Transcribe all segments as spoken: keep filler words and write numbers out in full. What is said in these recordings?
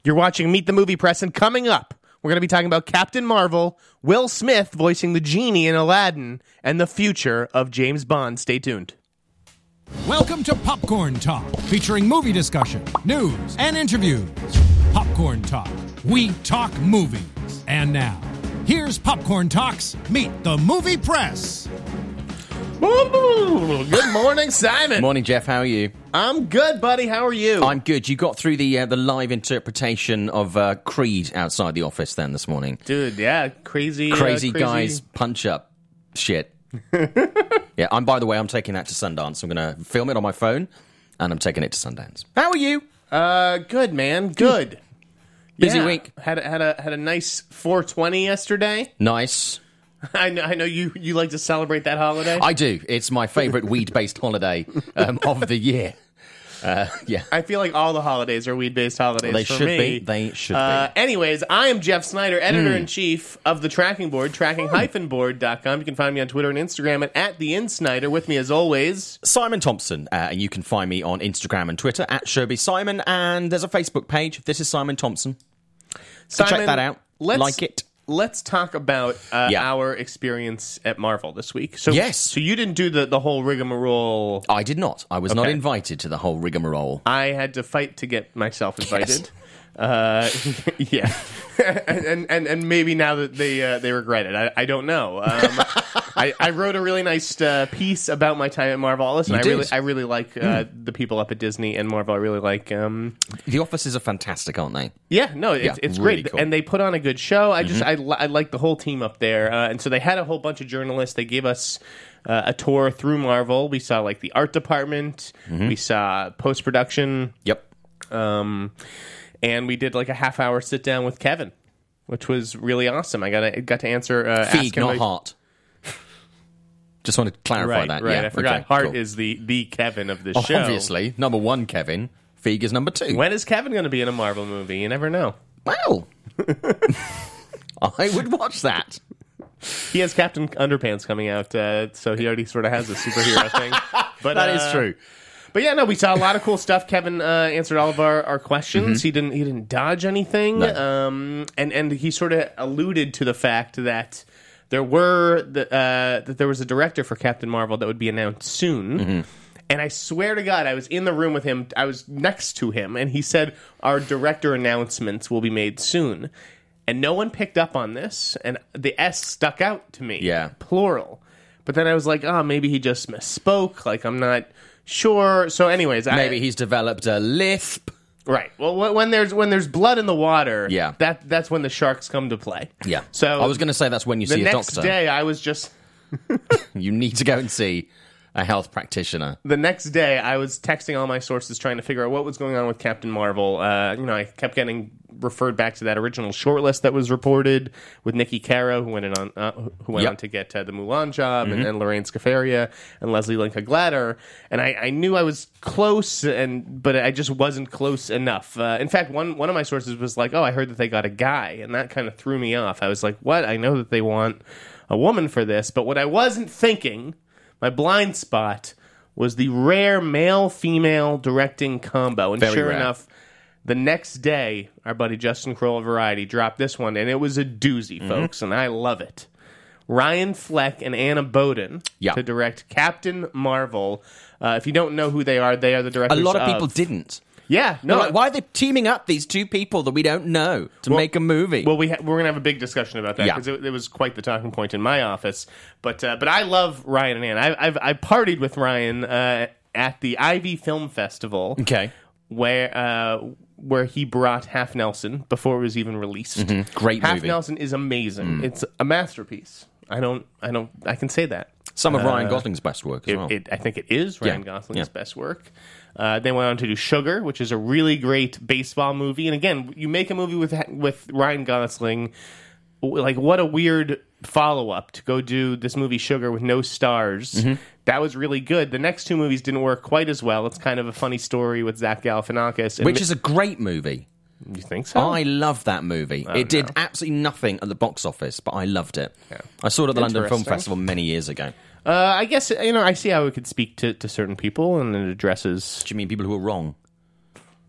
You're watching Meet the Movie Press, and coming up, we're going to be talking about Captain Marvel, Will Smith voicing the genie in Aladdin, and the future of James Bond. Stay tuned. Welcome to Popcorn Talk, featuring movie discussion, news, and interviews. Popcorn Talk, we talk movies. And now, here's Popcorn Talk's Meet the Movie Press. Ooh, good morning, Simon. Morning, Jeff. How are you? I'm good, buddy. How are you? I'm good. You got through the uh, the live interpretation of uh, Creed outside the office then this morning. Dude, yeah, crazy, Crazy, uh, crazy guys punch up shit. Yeah, I'm. By the way, I'm taking that to Sundance. I'm going to film it on my phone, and I'm taking it to Sundance. How are you? Uh, good, man. Good. Busy Yeah. week. Had a, had a had a nice four twenty yesterday. Nice. I know. I know you. You like to celebrate that holiday. I do. It's my favourite weed-based holiday um, of the year. Uh, yeah. I feel like all the holidays are weed-based holidays. They for should me. be. They should uh, be. Anyways, I am Jeff Snyder, editor-in-chief of the Tracking Board, tracking dash board dot com. You can find me on Twitter and Instagram at, at the InSnyder. With me, as always, Simon Thompson, uh, and you can find me on Instagram and Twitter at Sherby Simon, and there's a Facebook page. This is Simon Thompson. So Simon, check that out. Let's, Like it. Let's talk about uh, Yeah. our experience at Marvel this week. So, Yes. So you didn't do the, the whole rigmarole. I did not. I was not Okay. invited to the whole rigmarole. I had to fight to get myself invited. Uh, yeah, and, and and maybe now that they uh, they regret it, I, I don't know. Um, I, I wrote a really nice uh, piece about my time at Marvel. Listen, You I did. really I really like uh, the people up at Disney and Marvel. I really like. Um, The offices are fantastic, aren't they? yeah, no, it's Yeah, it's really great, cool. and they put on a good show. I just I, li- I like the whole team up there, uh, and so they had a whole bunch of journalists. They gave us. Uh, a tour through Marvel. We saw like the art department. We saw post production. Yep. Um, and we did like a half hour sit down with Kevin, which was really awesome. I got to, got to answer. Uh, ask Feig, him not about- Heart. Just want to clarify Right, that. right. Yeah, I forgot. okay, Hart cool. is the the Kevin of this Oh, show. obviously, number one Kevin. Feig is number two. When is Kevin going to be in a Marvel movie? You never know. Well, I would watch that. He has Captain Underpants coming out, uh, so he already sort of has a superhero thing. But That is uh, true. But yeah, no, we saw a lot of cool stuff. Kevin uh, answered all of our, our questions. He didn't he didn't dodge anything. No. Um, and and he sort of alluded to the fact that there were the, uh, that there was a director for Captain Marvel that would be announced soon. And I swear to God, I was in the room with him. I was next to him, and he said, "Our director announcements will be made soon." And no one picked up on this, and the S stuck out to me. Yeah. Plural. But then I was like, oh, maybe he just misspoke. Like, I'm not sure. So anyways, Maybe I, he's developed a lisp. right. Well, wh- when there's when there's blood in the water, Yeah. that that's when the sharks come to play. Yeah. So I was going to say that's when you the see a next doctor. day, I was just You need to go and see a health practitioner. the next day I was texting all my sources trying to figure out what was going on with Captain Marvel. Uh, you know, I kept getting referred back to that original shortlist that was reported with Nikki Caro, who went in on uh, who went Yep. on to get uh, the Mulan job, and, and Lorraine Scafaria and Leslie Linka Glatter. And I, I knew I was close, and but I just wasn't close enough. Uh, in fact, one one of my sources was like, "Oh, I heard that they got a guy," and that kind of threw me off. I was like, "What? I know that they want a woman for this, but what I wasn't thinking." My blind spot was the rare male-female directing combo. And Very sure rare. enough, the next day, our buddy Justin Kroll of Variety dropped this one, and it was a doozy, Mm-hmm. folks, and I love it. Ryan Fleck and Anna Boden Yeah. to direct Captain Marvel. Uh, if you don't know who they are, they are the A directors lot of people of- didn't. Yeah, no. They're like, why are they teaming up these two people that we don't know to Well- make a movie? Well, we ha- we're gonna have a big discussion about that Yeah. because it, it was quite the talking point in my office. But uh, but I love Ryan and Ann. I, I've I partied with Ryan uh, at the Ivy Film Festival, okay. where uh, where he brought Half Nelson before it was even released. Great Half movie. Nelson is amazing. It's a masterpiece. I don't I don't I can say that. Some of Ryan Gosling's best work as It, well. it, I think it is Ryan Yeah. Gosling's Yeah. best work. Uh, they went on to do Sugar, which is a really great baseball movie. And again, you make a movie with with Ryan Gosling, like what a weird follow up to go do this movie Sugar with no stars. Mm-hmm. That was really good. The next two movies didn't work quite as well. It's kind of a funny story with Zach Galifianakis. And Which is a great movie. you think so? I love that movie. It did no. absolutely nothing at the box office, but I loved it. I saw it at the London Film Interesting. Festival many years ago. Uh, I guess you know I see how it could speak to, to certain people, and it addresses. Do you mean people who are wrong?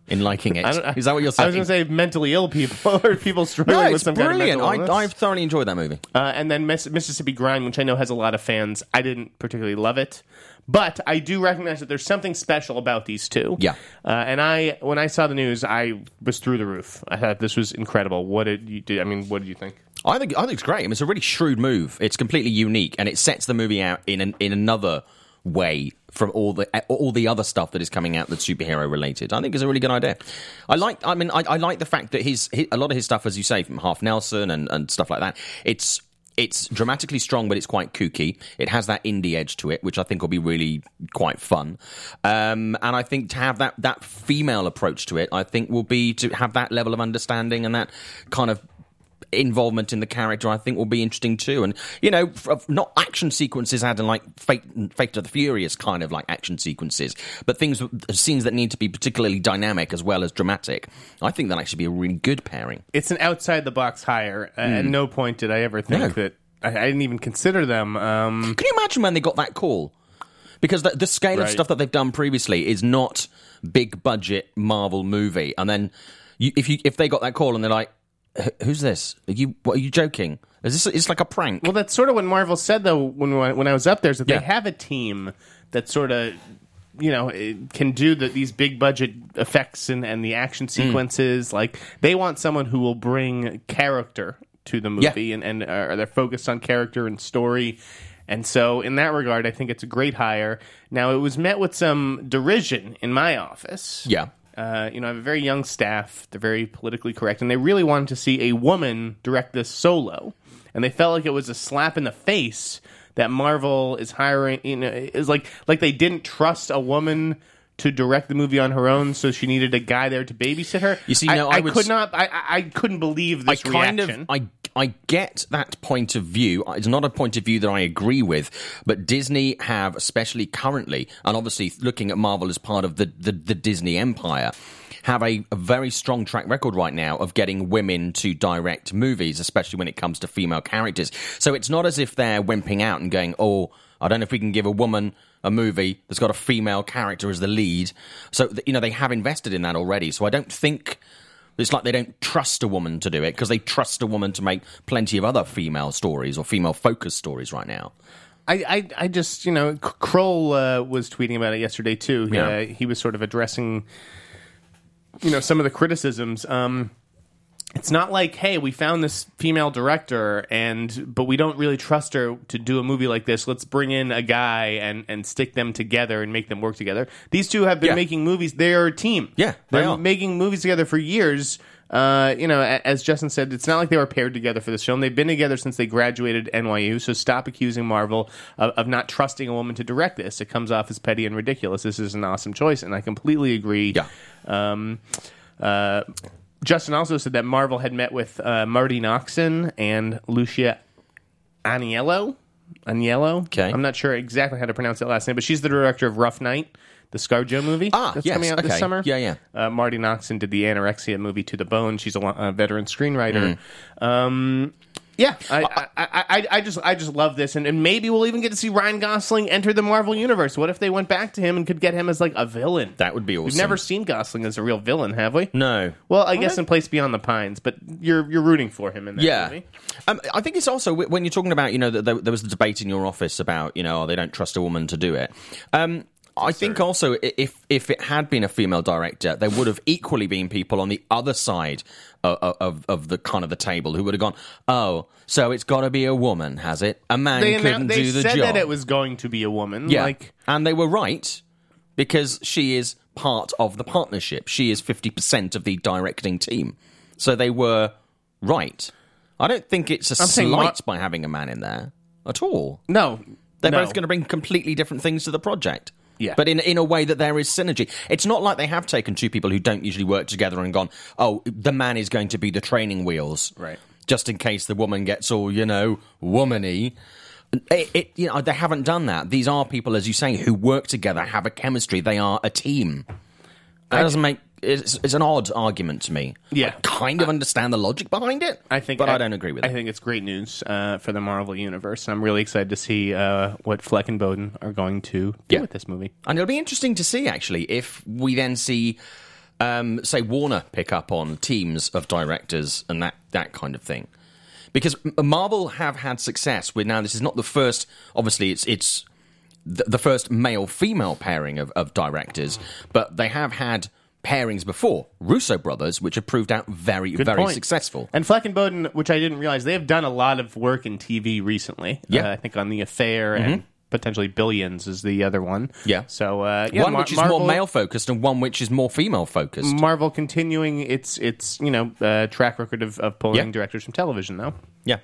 in liking it. I don't- Is that what you're I saying? was going to say mentally ill people or people struggling no, with it's some brilliant. kind of mental illness. I, I've thoroughly enjoyed that movie. Uh, and then Miss- Mississippi Grind, which I know has a lot of fans. I didn't particularly love it, but I do recognize that there's something special about these two. Yeah. Uh, and I, when I saw the news, I was through the roof. I thought this was incredible. What did you do? I mean, what did you think? I think I think it's great. I mean, it's a really shrewd move. It's completely unique, and it sets the movie out in an, in another way from all the all the other stuff that is coming out that's superhero related. I think it's a really good idea. I like. I mean, I, I like the fact that his, his a lot of his stuff, as you say, from Half Nelson and, and stuff like that. It's it's dramatically strong, but it's quite kooky. It has that indie edge to it, which I think will be really quite fun. Um, and I think to have that that female approach to it, I think will be to have that level of understanding and that kind of involvement in the character, I think will be interesting too. And you know, f- not action sequences adding like Fate, Fate of the Furious kind of like action sequences, but things, scenes that need to be particularly dynamic as well as dramatic. I think that'll actually be a really good pairing. It's an outside the box hire. Uh, At no point did I ever think No. that I, I didn't even consider them. Um, Can you imagine when they got that call? Because the, the scale of Right. stuff that they've done previously is not big budget Marvel movie, and then you, if you if they got that call and they're like, "Who's this? Are you what are you joking? Is this it's like a prank?" well, that's sort of what Marvel said though when when I was up there, is that Yeah. they have a team that sort of, you know, it can do the, these big budget effects and, and the action sequences. Mm. Like they want someone who will bring character to the movie, and and uh, they're focused on character and story. And so, in that regard, I think it's a great hire. Now, it was met with some derision in my office. Yeah. Uh, you know, I have a very young staff. They're very politically correct, and they really wanted to see a woman direct this solo. And they felt like it was a slap in the face that Marvel is hiring. You know, is like like they didn't trust a woman to direct the movie on her own, so she needed a guy there to babysit her. You see, I, no, I I would could s- not. I, I I couldn't believe this I kind reaction. of I I get that point of view. It's not a point of view that I agree with, but Disney have, especially currently, and obviously looking at Marvel as part of the the, the Disney empire, have a, a very strong track record right now of getting women to direct movies, especially when it comes to female characters. So it's not as if they're wimping out and going, "Oh, I don't know if we can give a woman a movie that's got a female character as the lead." So, you know, they have invested in that already. So I don't think it's like they don't trust a woman to do it, because they trust a woman to make plenty of other female stories or female-focused stories right now. I, I, I just, you know, K- Kroll uh, was tweeting about it yesterday, too. Yeah. Uh, he was sort of addressing, you know, some of the criticisms. Um, it's not like, hey, we found this female director, and but we don't really trust her to do a movie like this. Let's bring in a guy and, and stick them together and make them work together. These two have been Yeah. making movies. They're a team. Yeah, they They're are. making movies together for years. Uh, you know, a- as Justin said, it's not like they were paired together for this film. They've been together since they graduated N Y U, so stop accusing Marvel of, of not trusting a woman to direct this. It comes off as petty and ridiculous. This is an awesome choice, and I completely agree. Yeah. Um, uh, Justin also said that Marvel had met with uh, Marty Noxon and Lucia Aniello. Aniello? Okay. I'm not sure exactly how to pronounce that last name, but she's the director of Rough Night, the ScarJo movie Ah, that's yes, coming out okay. this summer. Yeah, yeah. Uh, Marty Noxon did the anorexia movie To the Bone. She's a, lo- a veteran screenwriter. Mm. Um, yeah, I, I, I, I, I just I just love this, and, and maybe we'll even get to see Ryan Gosling enter the Marvel universe. What if they went back to him and could get him as like a villain? That would be awesome. We've never seen Gosling as a real villain, have we? No. Well, I guess in Place Beyond the Pines, but you're you're rooting for him in that Yeah. movie. Um, I think it's also, when you're talking about, you know, that there, there was the debate in your office about, you know, oh, they don't trust a woman to do it. Um, I think also, i- if if it had been a female director, there would have equally been people on the other side of, of, of the kind of the table who would have gone, oh, so it's got to be a woman, has it? A man They, couldn't annou- they do the said job. that it was going to be a woman. Yeah, Like, and they were right, because she is part of the partnership. She is fifty percent of the directing team. So they were right. I don't think it's a I'm saying slight Mar- by having a man in there at all. no. They're no. both going to bring completely different things to the project. Yeah. But in in a way that there is synergy. It's not like they have taken two people who don't usually work together and gone, oh, the man is going to be the training wheels. Right. Just in case the woman gets all, you know, womany. It, it, you know, they haven't done that. These are people, as you say, who work together, have a chemistry. They are a team. That doesn't make... It's, it's an odd argument to me. Yeah. I kind of understand the logic behind it, I think, but I, don't agree with I it. think it's great news uh, for the Marvel universe. I'm really excited to see uh, what Fleck and Bowden are going to do Yeah. with this movie. And it'll be interesting to see, actually, if we then see um, say, Warner pick up on teams of directors and that, that kind of thing? Because Marvel have had success with, now this is not the first, obviously it's it's the, the first male-female pairing of, of directors, but they have had pairings before, Russo brothers, which have proved out very, Good very point. successful. And Fleck and Bowden, which I didn't realize, they have done a lot of work in T V recently. Yeah. Uh, I think on The Affair mm-hmm. and potentially Billions is the other one. Yeah. So uh, yeah, one Mar- which is Marvel, more male-focused and one which is more female-focused. Marvel continuing its, its you know, uh, track record of, of pulling Yeah. directors from television, though. Yeah.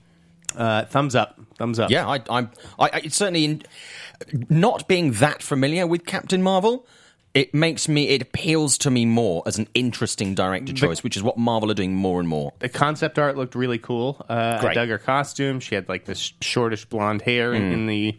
Uh, thumbs up. Thumbs up. Yeah, I, I'm. I, I it's certainly in, not being that familiar with Captain Marvel. It makes me. It appeals to me more as an interesting director choice, which is what Marvel are doing more and more. The concept art looked really cool. Uh, Great. I dug her costume. She had like this shortish blonde hair in, in the,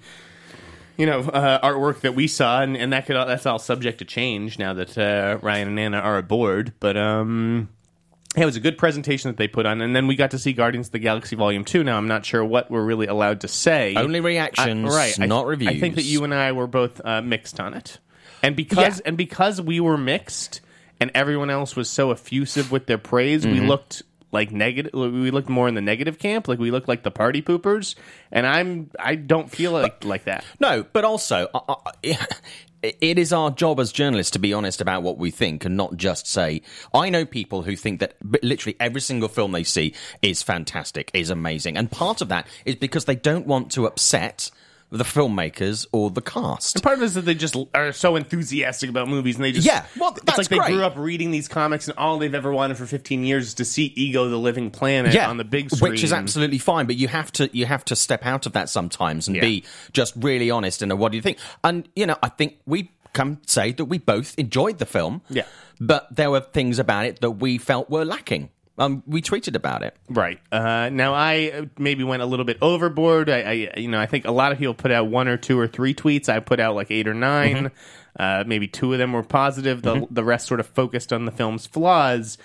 you know, uh, artwork that we saw, and, and that could that's all subject to change now that uh, Ryan and Anna are aboard. But um, yeah, it was a good presentation that they put on, and then we got to see Guardians of the Galaxy Volume Two. Now I'm not sure what we're really allowed to say. Only reactions, I, right? not I, reviews. I think that you and I were both uh, mixed on it, and because Yeah. and because we were mixed, and everyone else was so effusive with their praise, Mm-hmm. we looked like negative. We looked more in the negative camp, like we looked like the party poopers, and I'm I don't feel like like that. No, but also, I, I, it is our job as journalists to be honest about what we think and not just say, I know people who think that literally every single film they see is fantastic, is amazing. And part of that is because they don't want to upset the filmmakers or the cast. And part of it is that they just are so enthusiastic about movies, and they just Yeah, well, it's that's like they great. grew up reading these comics, and all they've ever wanted for fifteen years is to see Ego the Living Planet Yeah, on the big screen, which is absolutely fine. But you have to you have to step out of that sometimes and Yeah. be just really honest and know what do you think. And you know, I think we can say that we both enjoyed the film. Yeah. but there were things about it that we felt were lacking. Um, we tweeted about it. Right. Uh, now, I maybe went a little bit overboard. I, I, you know, I think a lot of people put out one or two or three tweets. I put out like eight or nine. Mm-hmm. Uh, maybe two of them were positive. The mm-hmm. the rest sort of focused on the film's flaws.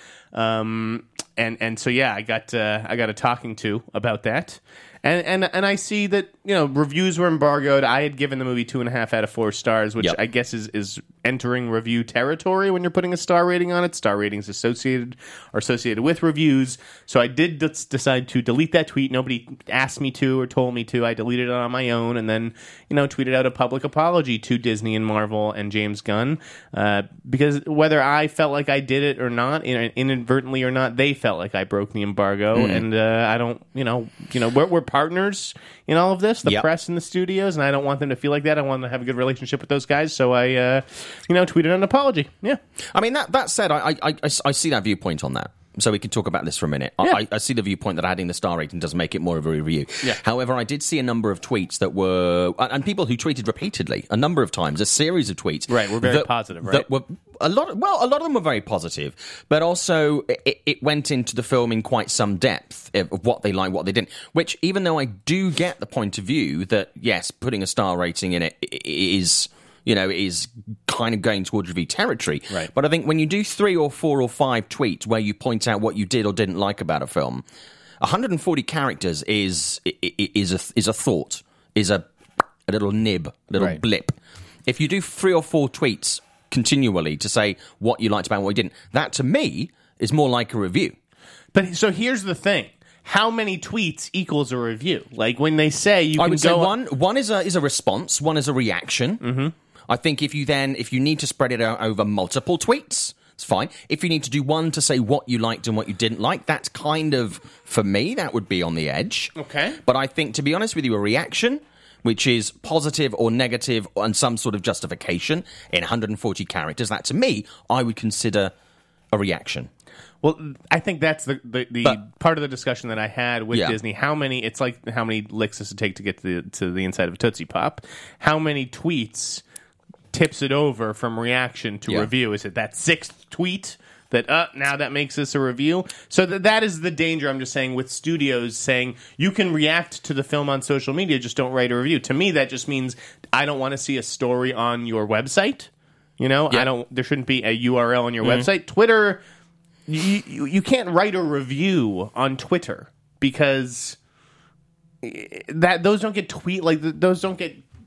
Um, and and so yeah, I got uh, I got a talking to about that. And and and I see that, you know, reviews were embargoed. I had given the movie two and a half out of four stars, which Yep. I guess is, is entering review territory when you're putting a star rating on it. Star ratings associated are associated with reviews. So I did d- decide to delete that tweet. Nobody asked me to or told me to. I deleted it on my own, and then, you know, tweeted out a public apology to Disney and Marvel and James Gunn, uh, because whether I felt like I did it or not, inadvertently or not, they felt like I broke the embargo, mm. and uh, I don't, you know, you know, we're, we're partners in all of this, the yep. press and the studios, and I don't want them to feel like that. I want them to have a good relationship with those guys, so I, uh, you know, tweeted an apology. Yeah. I mean, that that said, I, I, I, I see that viewpoint on that. So we can talk about this for a minute. Yeah. I, I see the viewpoint that adding the star rating does make it more of a review. Yeah. However, I did see a number of tweets that were, and and people who tweeted repeatedly, a number of times, a series of tweets. Right, we're very that, positive, right? That were a lot. Of, well, a lot of them were very positive, but also it, it went into the film in quite some depth of what they liked, what they didn't. Which, even though I do get the point of view that yes, putting a star rating in it is, you know, is kind of going towards review territory. Right. But I think when you do three or four or five tweets where you point out what you did or didn't like about a film, one hundred forty characters is is a is a thought, is a a little nib, a little right. blip. If you do three or four tweets continually to say what you liked about what you didn't, that to me is more like a review. But so here's the thing. How many tweets equals a review? Like when they say you I can would go say one one is a is a response, one is a reaction. Mm-hmm. I think if you then if you need to spread it out over multiple tweets, it's fine. If you need to do one to say what you liked and what you didn't like, that's kind of, for me, that would be on the edge. Okay. But I think, to be honest with you, a reaction, which is positive or negative and some sort of justification in one hundred forty characters, that to me, I would consider a reaction. Well, I think that's the the, the But- part of the discussion that I had with Yeah. Disney. How many? It's like how many licks does it take to get to the, to the inside of a Tootsie Pop? How many tweets tips it over from reaction to Yeah. review? Is it that sixth tweet that uh, now that makes this a review? So th- that is the danger. I'm just saying with studios saying you can react to the film on social media, just don't write a review. To me, that just means I don't want to see a story on your website. You know, Yeah. I don't. There shouldn't be a U R L on your Mm-hmm. website. Twitter. You, you you can't write a review on Twitter because that those don't get tweet like those don't get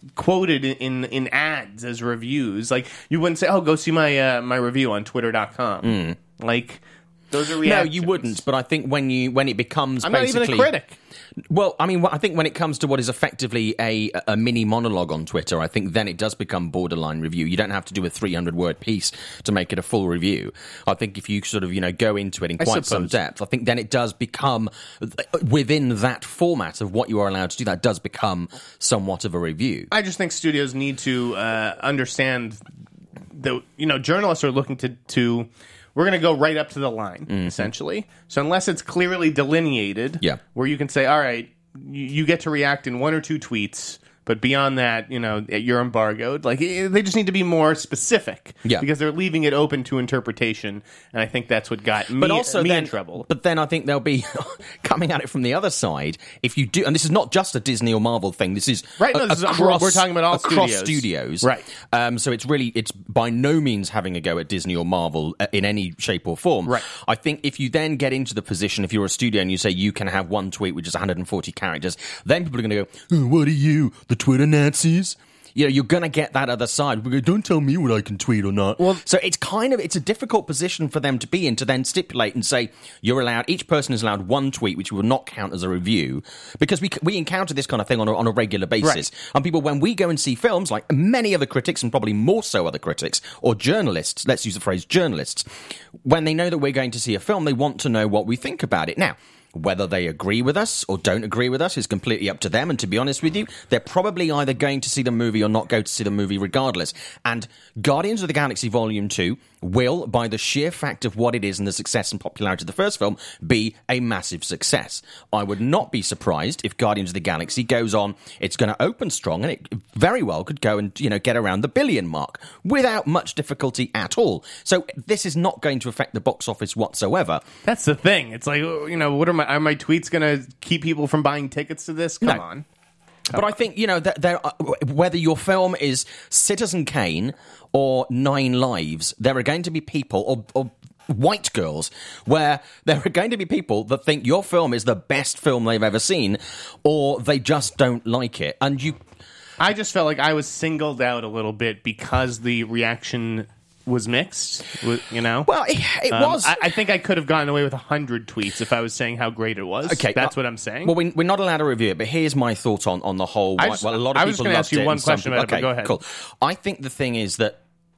quoted in in ads as reviews. Like you wouldn't say, "Oh, go see my uh, my review on twitter dot com." Mm. Like those are reactions. No, you wouldn't. But I think when you when it becomes I'm basically, not even a critic. Well, I mean, I think when it comes to what is effectively a, a mini monologue on Twitter, I think then it does become borderline review. You don't have to do a three hundred word piece to make it a full review. I think if you sort of, you know, go into it in quite some depth, I think then it does become, within that format of what you are allowed to do, that does become somewhat of a review. I just think studios need to uh, understand that, you know, journalists are looking to... to we're going to go right up to the line, mm-hmm. essentially. So unless it's clearly delineated, yeah. where you can say, all right, you, you get to react in one or two tweets, but beyond that, you know, you're embargoed. Like, they just need to be more specific. Yeah. Because they're leaving it open to interpretation, and I think that's what got me, but also me then, in trouble. But then I think they'll be coming at it from the other side. If you do, and this is not just a Disney or Marvel thing, this is right, no, a, this is, across, we're talking about all across studios. studios. Right. Um, so it's really, it's by no means having a go at Disney or Marvel in any shape or form. Right. I think if you then get into the position, if you're a studio and you say you can have one tweet which is one hundred forty characters, then people are going to go, oh, what are you, the Twitter Nazi? You know, you're going to get that other side. Go, don't tell me what I can tweet or not. Well, so it's kind of, it's a difficult position for them to be in to then stipulate and say, you're allowed, each person is allowed one tweet, which will not count as a review. Because we we encounter this kind of thing on a, on a regular basis. Right. And people, when we go and see films, like many other critics, and probably more so other critics, or journalists, let's use the phrase journalists, when they know that we're going to see a film, they want to know what we think about it. Now, whether they agree with us or don't agree with us is completely up to them. And to be honest with you, they're probably either going to see the movie or not go to see the movie regardless. And Guardians of the Galaxy Volume two will, by the sheer fact of what it is and the success and popularity of the first film, be a massive success. I would not be surprised if Guardians of the Galaxy goes on. It's going to open strong, and it very well could go and, you know, get around the billion mark without much difficulty at all. So this is not going to affect the box office whatsoever. That's the thing. It's like, you know, what are my are my tweets going to keep people from buying tickets to this? Come no. on. But I think, you know, that there are, whether your film is Citizen Kane or Nine Lives, there are going to be people, or, or white girls, where there are going to be people that think your film is the best film they've ever seen, or they just don't like it. And you... I just felt like I was singled out a little bit because the reaction was mixed, you know? Well, it, it um, was. I, I think I could have gotten away with a hundred tweets if I was saying how great it was. Okay, that's uh, what I'm saying. Well, we, we're not allowed to review it, but here's my thought on, on the whole. I just, well, a lot of I was people going to loved ask you it one and some question people, about it, okay, but go ahead. Cool. I think the thing is that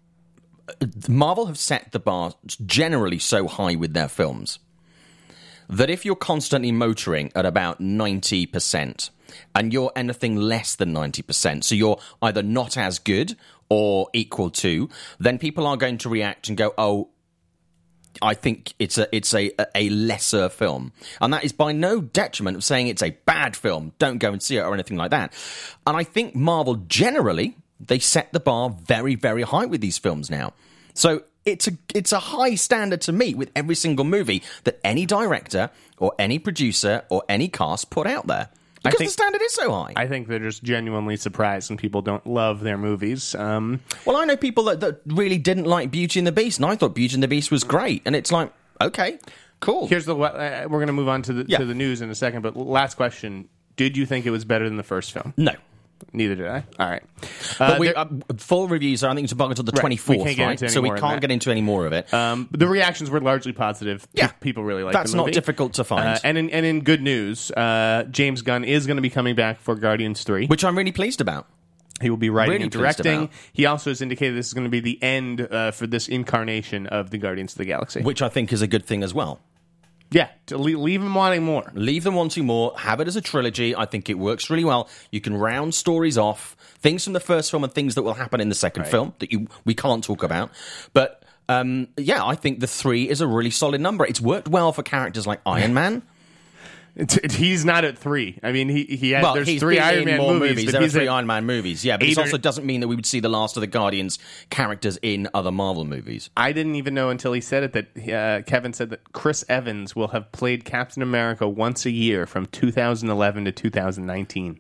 Marvel have set the bar generally so high with their films that if you're constantly motoring at about ninety percent and you're anything less than ninety percent, so you're either not as good or equal to, then people are going to react and go, oh, I think it's a it's a a lesser film. And that is by no detriment of saying it's a bad film, don't go and see it or anything like that. And I think Marvel generally, they set the bar very, very high with these films now. So it's a it's a high standard to meet with every single movie that any director or any producer or any cast put out there. Because think, the standard is so high. I think they're just genuinely surprised when people don't love their movies. Um, well, I know people that, that really didn't like Beauty and the Beast, and I thought Beauty and the Beast was great. And it's like, okay, cool. Here's the. Uh, we're going to move on to the yeah. to the news in a second, but last question: did you think it was better than the first film? No. Neither did I. All right. But Uh, we, there, uh, full reviews are, I think, it's about until the Right. twenty-fourth, We can't get right? into any So we more of can't that. get into any more of it. um, the reactions were largely positive. Yeah. Pe- People really liked That's the movie. not difficult to find. Uh, and, in, and in good news, uh, James Gunn is going to be coming back for Guardians three. Which I'm really pleased about. He will be writing Really and pleased directing. about. He also has indicated this is going to be the end uh, for this incarnation of the Guardians of the Galaxy. Which I think is a good thing as well. Yeah, to leave, leave him wanting more. Leave them wanting more. Have it as a trilogy. I think it works really well. You can round stories off. Things from the first film and things that will happen in the second Right. film that you we can't talk about. But, um, yeah, I think the three is a really solid number. It's worked well for characters like Iron Man. It's, it, he's not at three. I mean, he he had, Well, there's he's three been Iron in Man more movies, movies. but There are he's three at Iron Man movies, yeah. But eight it or- also doesn't mean that we would see the last of the Guardians characters in other Marvel movies. I didn't even know until he said it that uh, Kevin said that Chris Evans will have played Captain America once a year from two thousand eleven to two thousand nineteen.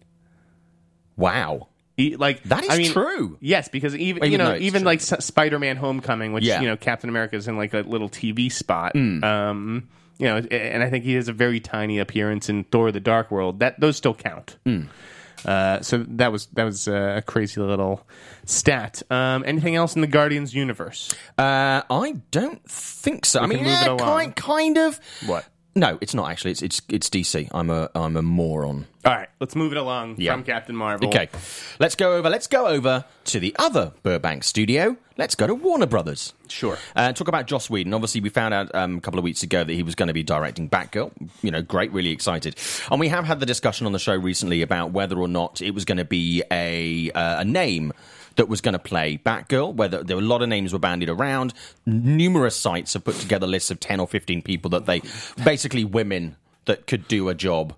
Wow. He, like That is I mean, true. Yes, because even Well, you even know though it's even true. like S- Spider-Man: Homecoming, which Yeah. you know Captain America is in like a little T V spot. Hmm. Um, you know, and I think he has a very tiny appearance in Thor: The Dark World. That those still count. Hmm. Uh, so that was that was a crazy little stat. Um, anything else in the Guardians universe? Uh, I don't think so. We I mean, can move yeah, it along. kind, kind of. What? No, it's not actually. It's it's it's D C. I'm a I'm a moron. All right, let's move it along Yeah. from Captain Marvel. Okay, let's go over. Let's go over to the other Burbank studio. Let's go to Warner Brothers. Sure. Uh, talk about Joss Whedon. Obviously, we found out um, a couple of weeks ago that he was going to be directing Batgirl. You know, great, really excited. And we have had the discussion on the show recently about whether or not it was going to be a uh, a name that was going to play Batgirl, whether there were a lot of names were bandied around. Numerous sites have put together lists of ten or fifteen people that they, basically women that could do a job.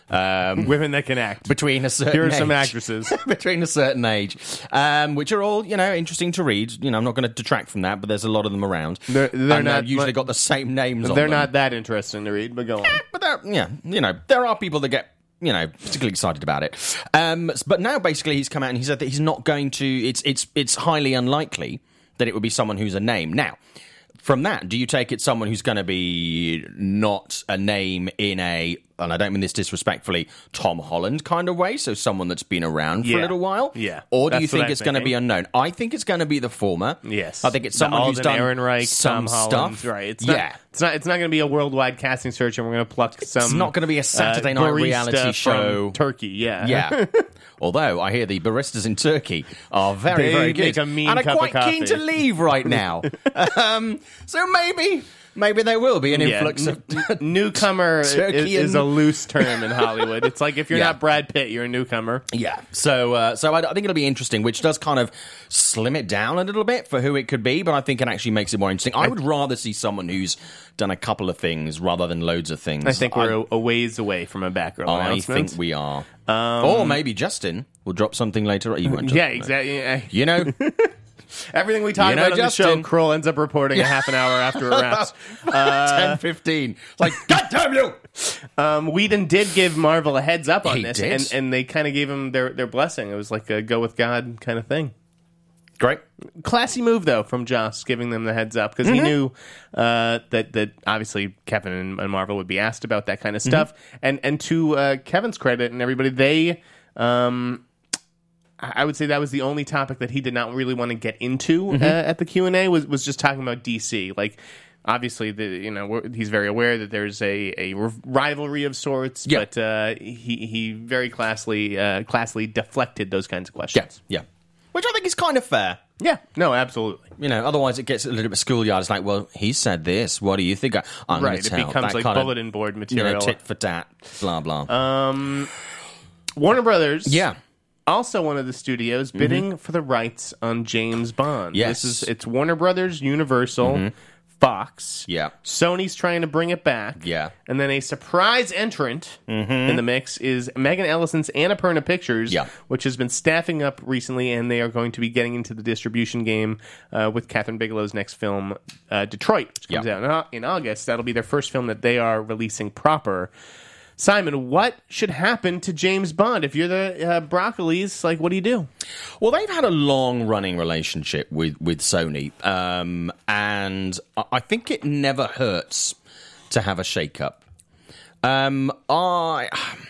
Um, Women that can act. between a certain Here are age. some actresses. between a certain age, um, which are all, you know, interesting to read. You know, I'm not going to detract from that, but there's a lot of them around. They're- they're and not they've usually mu- got the same names on They're them. not that interesting to read, but go on. But they're, yeah, you know, there are people that get, you know, particularly excited about it. Um, but now, basically, he's come out and he said that he's not going to. It's it's it's highly unlikely that it would be someone who's a name. Now, from that, do you take it someone who's going to be not a name in a, and I don't mean this disrespectfully, Tom Holland kind of way, so someone that's been around for Yeah. a little while? Yeah. Or do That's you what think I'm it's going to be thinking. unknown? I think it's going to be the former. Yes. I think it's The someone who's Alden done Ehrenreich, some Tom Holland, stuff. Right. It's yeah. Not, it's not. It's not going to be a worldwide casting search, and we're going to pluck some. It's not going to be a Saturday uh, night barista reality from show. Turkey. Yeah. Yeah. Although I hear the baristas in Turkey are very, They very good. make a mean and I'm cup of quite keen coffee. to leave right now. um, so maybe, maybe there will be an Yeah. influx of. Newcomer is, Turkey is and- a loose term in Hollywood. It's like if you're Yeah. not Brad Pitt, you're a newcomer. Yeah, so uh, so I, I think it'll be interesting, which does kind of slim it down a little bit for who it could be, but I think it actually makes it more interesting. I would rather see someone who's done a couple of things rather than loads of things. I think we're a, a ways away from a Batgirl I announcement. think we are. Or maybe Justin will drop something later. You won't. Yeah, exactly. Uh, You know. Everything we talk You know, about on the show, Justin. Kroll ends up reporting a half an hour after it wraps. ten fifteen. It's like, God damn you! Um, Whedon did give Marvel a heads up on He this, did? and, and they kind of gave him their, their blessing. It was like a go with God kind of thing. Great. Classy move, though, from Joss giving them the heads up, because Mm-hmm. he knew uh, that that obviously Kevin and, and Marvel would be asked about that kind of stuff. Mm-hmm. And and to uh, Kevin's credit and everybody, they, um, I would say that was the only topic that he did not really want to get into Mm-hmm. uh, at the Q and A was was just talking about D C, like. Obviously, the, you know we're, he's very aware that there's a, a rivalry of sorts, Yeah. but uh, he he very classily uh, classily deflected those kinds of Yeah, questions. yeah. Which I think is kind of fair. Yeah, no, absolutely. You know, otherwise it gets a little bit schoolyard. It's like, well, he said this. What do you think? I, I'm Right, gonna it tell. becomes That like kind of, bulletin board you material. know, tit for tat, blah blah. Um, Warner Brothers, yeah, also one of the studios bidding for the rights on James Bond. Yes. This is it's Warner Brothers, Universal, Fox. Yeah. Sony's trying to bring it back. Yeah. And then a surprise entrant in the mix is Megan Ellison's Annapurna Pictures, Yeah. which has been staffing up recently, and they are going to be getting into the distribution game uh, with Catherine Bigelow's next film, uh, Detroit, which comes Yeah. out in, Au- in August. That'll be their first film that they are releasing proper. Simon, what should happen to James Bond? If you're the uh, Broccolis, like, what do you do? Well, they've had a long-running relationship with with Sony, um, and I- I think it never hurts to have a shake-up. Um, I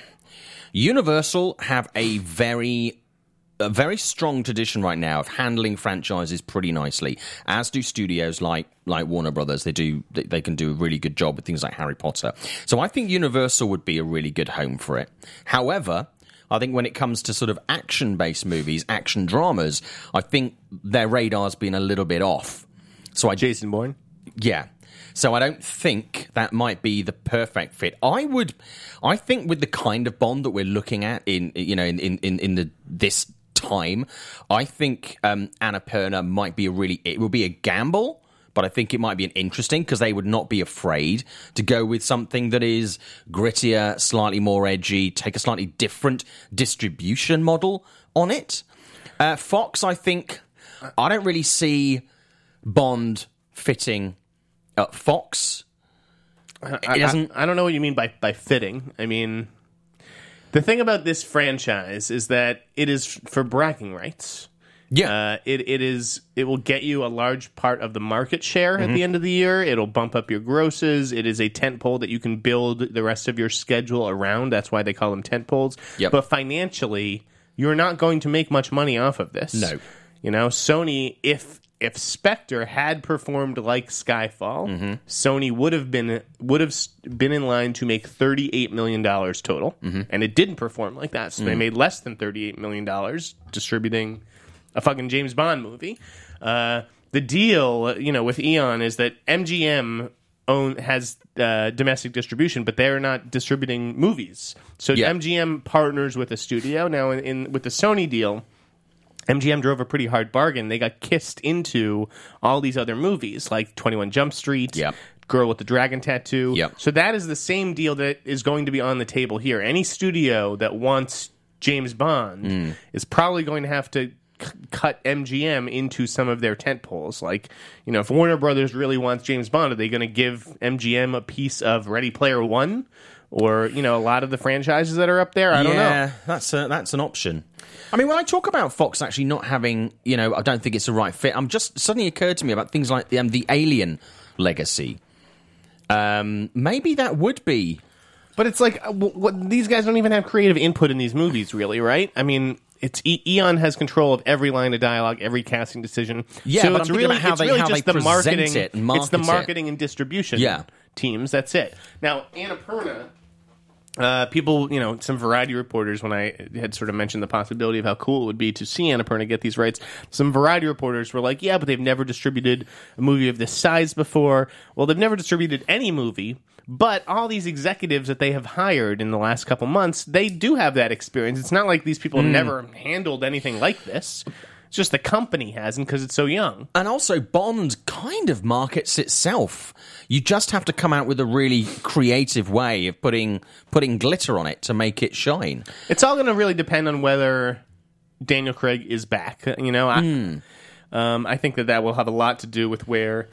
Universal have a very a very strong tradition right now of handling franchises pretty nicely, as do studios like like Warner Brothers. They do they, they can do a really good job with things like Harry Potter. So I think Universal would be a really good home for it. However, I think when it comes to sort of action-based movies, action dramas, I think their radar's been a little bit off. So I Jason Bourne? yeah. So I don't think that might be the perfect fit. I would, I think with the kind of Bond that we're looking at in, you know, in in in, in the this time, I think um, Annapurna might be a really, it would be a gamble, but I think it might be an interesting because they would not be afraid to go with something that is grittier, slightly more edgy, take a slightly different distribution model on it. Uh, Fox, I think, I don't really see Bond fitting at Fox. I, It doesn't. I, I don't know what you mean by, by fitting. I mean, the thing about this franchise is that it is for bragging rights. Yeah. Uh, it it is it will get you a large part of the market share at the end of the year. It'll bump up your grosses. It is a tentpole that you can build the rest of your schedule around. That's why they call them tentpoles. Yep. But financially, you're not going to make much money off of this. No. You know, Sony, if if Spectre had performed like Skyfall, Mm-hmm. Sony would have been would have been in line to make thirty-eight million dollars total, Mm-hmm. and it didn't perform like that. So Mm. they made less than thirty-eight million dollars distributing a fucking James Bond movie. Uh, the deal, you know, with Eon is that M G M own has uh, domestic distribution, but they're not distributing movies. So Yeah. M G M partners with a studio. Now, in, in with the Sony deal, M G M drove a pretty hard bargain. They got kissed into all these other movies, like twenty-one Jump Street, Yep. Girl with the Dragon Tattoo. Yep. So that is the same deal that is going to be on the table here. Any studio that wants James Bond Mm. is probably going to have to c- cut M G M into some of their tentpoles. Like, you know, if Warner Brothers really wants James Bond, are they going to give M G M a piece of Ready Player One? Or, you know, a lot of the franchises that are up there? I don't know. Yeah, that's a, that's an option. I mean, when I talk about Fox actually not having, you know, I don't think it's the right fit. I'm just suddenly occurred to me about things like the, um, the Alien legacy. Um, maybe that would be. But it's like, uh, w- what, these guys don't even have creative input in these movies, really, right? I mean, it's e- Eon has control of every line of dialogue, every casting decision. Yeah, so but it's I'm thinking really, about how it's they- really how just they the present marketing. it and it's the market it. marketing and distribution Yeah. teams. That's it. Now, Annapurna. Uh, people, you know, some Variety reporters, when I had sort of mentioned the possibility of how cool it would be to see Annapurna get these rights, some Variety reporters were like, yeah, but they've never distributed a movie of this size before. Well, they've never distributed any movie, but all these executives that they have hired in the last couple months, they do have that experience. It's not like these people have never handled anything like this. It's just the company hasn't because it's so young. And also, Bond kind of markets itself. You just have to come out with a really creative way of putting putting glitter on it to make it shine. It's all going to really depend on whether Daniel Craig is back. You know, I, Hmm. um, I think that that will have a lot to do with where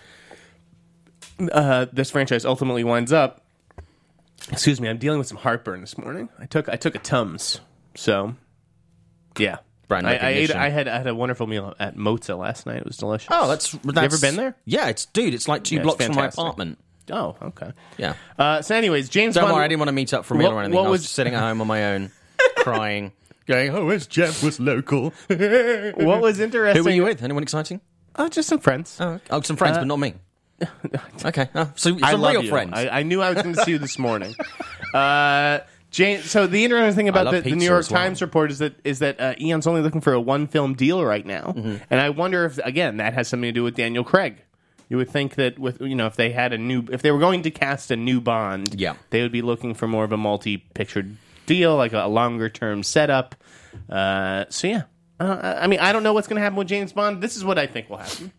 uh, this franchise ultimately winds up. Excuse me, I'm dealing with some heartburn this morning. I took I took a Tums, so yeah. Brand I, I ate. recognition. I had I had a wonderful meal at Mozza last night. It was delicious. Oh, that's, that's... You ever been there? Yeah, it's dude. It's like two Yeah, it's blocks from my fantastic. apartment. Oh, okay. Yeah. Uh, so, anyways, James Don't Bond. worry, I didn't want to meet up for a meal What- or anything. what I was, was- just sitting at home on my own, crying, going, "Oh, where's Jeff? Was local." What was interesting? Who were you with? Anyone exciting? Oh, just some friends. Oh, okay. oh some friends, Uh, but not me. Okay, oh, so some I love real you. friends. I, I knew I was going to see you this morning. Uh, Jane, so the interesting thing about love the, the New pizza York as well. Times report is that is that uh, Eon's only looking for a one film deal right now, Mm-hmm. and I wonder if again that has something to do with Daniel Craig. You would think that with you know if they had a new if they were going to cast a new Bond, Yeah. they would be looking for more of a multi pictured deal, like a, a longer term setup. Uh, so yeah, uh, I mean I don't know what's going to happen with James Bond. This is what I think will happen.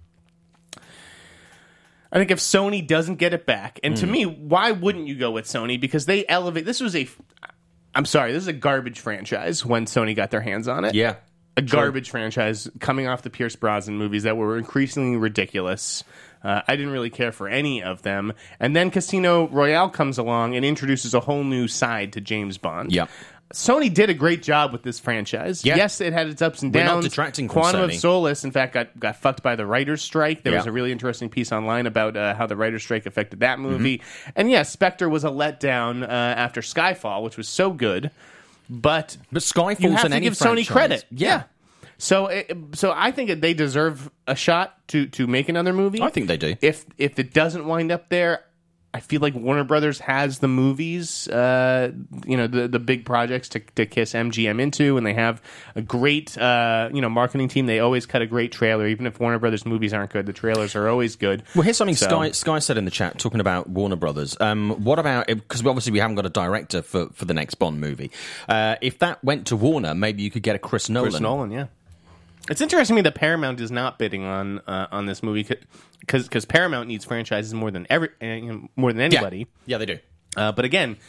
I think if Sony doesn't get it back, and Mm. to me, why wouldn't you go with Sony? Because they elevate. This was a, I'm sorry, this is a garbage franchise when Sony got their hands on it. yeah. a garbage franchise coming off the Pierce Brosnan movies that were increasingly ridiculous. Uh, I didn't really care for any of them. And then Casino Royale comes along and introduces a whole new side to James Bond. Yeah. Sony did a great job with this franchise. Yeah. Yes, it had its ups and We're not downs. detracting from Quantum Sony. of Solace, in fact, got, got fucked by the writer's strike. There was Yeah. a really interesting piece online about uh, how the writer's strike affected that Mm-hmm. movie. And yes, Spectre was a letdown uh, after Skyfall, which was so good. But But Skyfall's you have in to any give Sony franchise. credit. Yeah. So, it, so I think that they deserve a shot to, to make another movie. I think they do. If if it doesn't wind up there, I feel like Warner Brothers has the movies, uh, you know, the the big projects to to kiss M G M into, and they have a great uh, you know marketing team. They always cut a great trailer, even if Warner Brothers movies aren't good. The trailers are always good. Well, here's something So- Sky Sky said in the chat, talking about Warner Brothers. Um, what about, because obviously we haven't got a director for, for the next Bond movie. Uh, if that went to Warner, maybe you could get a Chris Nolan. Chris Nolan, yeah. It's interesting to me that Paramount is not bidding on uh, on this movie because because Paramount needs franchises more than every uh, you know, more than Yeah. anybody. Yeah, they do. Uh, but again,